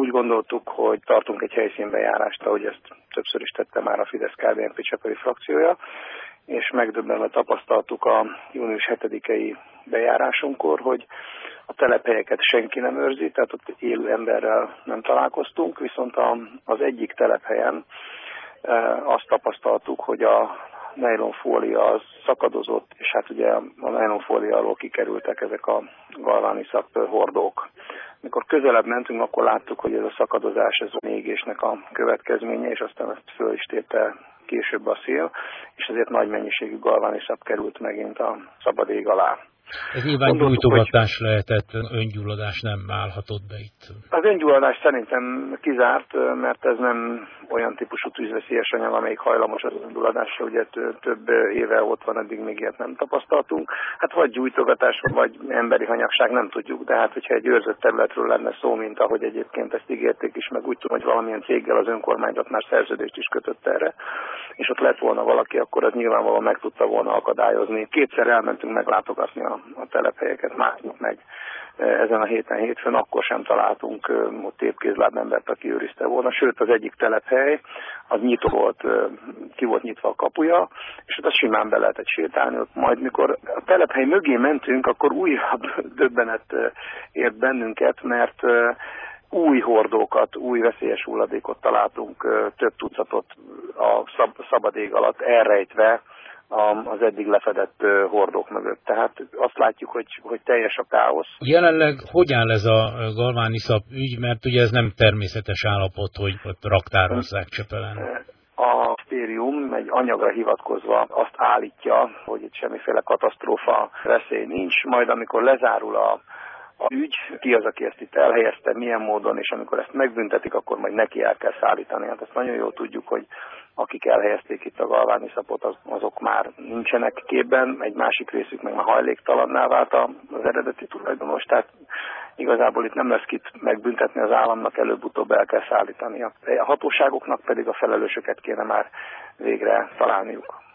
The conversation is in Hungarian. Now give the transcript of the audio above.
Úgy gondoltuk, hogy tartunk egy helyszínbejárást, ahogy ezt többször is tette már a Fidesz-KDNP Csepeli frakciója, és megdöbbenve tapasztaltuk a június 7-i bejárásunkkor, hogy a telephelyeket senki nem őrzi, tehát ott élő emberrel nem találkoztunk, viszont az egyik telephelyen azt tapasztaltuk, hogy a nejlonfólia az szakadozott, és hát ugye a nejlonfólia alól kikerültek ezek a galvániszap hordók. Mikor közelebb mentünk, akkor láttuk, hogy ez a szakadozás, ez a égésnek a következménye, és aztán ezt föl is tépte később a szél, és ezért nagy mennyiségű galvániszap került megint a szabad ég alá. Ez nyilván gyújtogatás lehetett, öngyulladás nem állhatott be itt. Az öngyulladás szerintem kizárt, mert ez nem olyan típusú tűzveszélyes anyag, amelyik hajlamos az öngyulladásra, ugye több éve ott van, eddig még ilyet nem tapasztaltunk. Hát vagy gyújtogatás, vagy emberi hanyagság, nem tudjuk, de hát hogyha egy őrzött területről lenne szó, mint ahogy egyébként ezt ígérték is, meg úgy tudom, hogy valamilyen céggel az önkormányzat már szerződést is kötött erre, és ott lett volna valaki, akkor az nyilvánvalóan meg tudta volna akadályozni. Kétszer elmentünk meglátogatni a telephelyeket, másnap meg ezen a hétfőn, akkor sem találtunk ott épkézlábembert, aki őrizte volna, sőt az egyik telephely, az nyitó volt, ki volt nyitva a kapuja, és ott simán be lehetett sétálni, ott majd mikor a telephely mögé mentünk, akkor újabb döbbenet ért bennünket, mert új hordókat, új veszélyes hulladékot találtunk, több tucatot a szabad ég alatt elrejtve az eddig lefedett hordók mögött. Tehát azt látjuk, hogy teljes a káosz. Jelenleg hogy áll ez a galvániszap ügy, mert ugye ez nem természetes állapot, hogy raktározzák Csepelen? A minisztérium egy anyagra hivatkozva azt állítja, hogy itt semmiféle katasztrófa veszély nincs, majd amikor lezárul a ügy, ki az, aki ezt itt elhelyezte, milyen módon, és amikor ezt megbüntetik, akkor majd neki el kell szállítani. Hát ezt nagyon jól tudjuk, hogy akik elhelyezték itt a galvániszapot, azok már nincsenek képben, egy másik részük meg már hajléktalanná vált az eredeti tulajdonos, tehát igazából itt nem lesz kit megbüntetni az államnak, előbb-utóbb el kell szállítania. A hatóságoknak pedig a felelősöket kéne már végre találniuk.